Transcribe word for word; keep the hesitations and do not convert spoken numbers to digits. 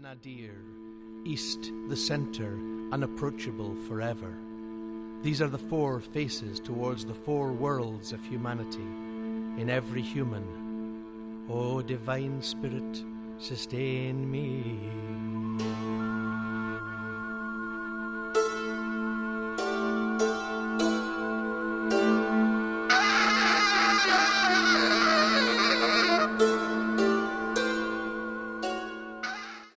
nadir, east the center, unapproachable forever. These are the four faces towards the four worlds of humanity, in every human. O Divine Spirit, sustain me.